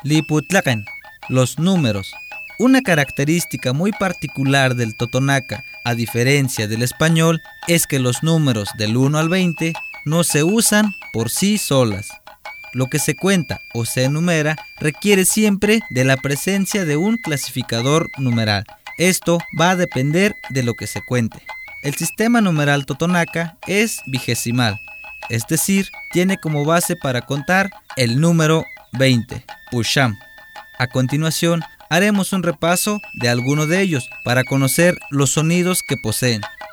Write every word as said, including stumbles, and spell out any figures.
Liputlacan, los números. Una característica muy particular del totonaca, a diferencia del español, es que los números del uno al veinte no se usan por sí solas. Lo que se cuenta o se enumera requiere siempre de la presencia de un clasificador numeral. Esto va a depender de lo que se cuente. El sistema numeral totonaca es vigesimal, es decir, tiene como base para contar el número veinte, Pusham. A continuación, haremos un repaso de alguno de ellos para conocer los sonidos que poseen.